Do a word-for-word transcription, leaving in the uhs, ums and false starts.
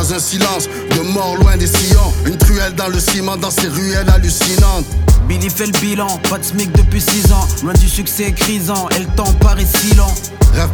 pas un silence de mort loin des sillons. Une truelle dans le ciment, dans ces ruelles hallucinantes. Billy fait le bilan, pas de smic depuis six ans. Loin du succès grisant, et le temps paraît si lent. Rêve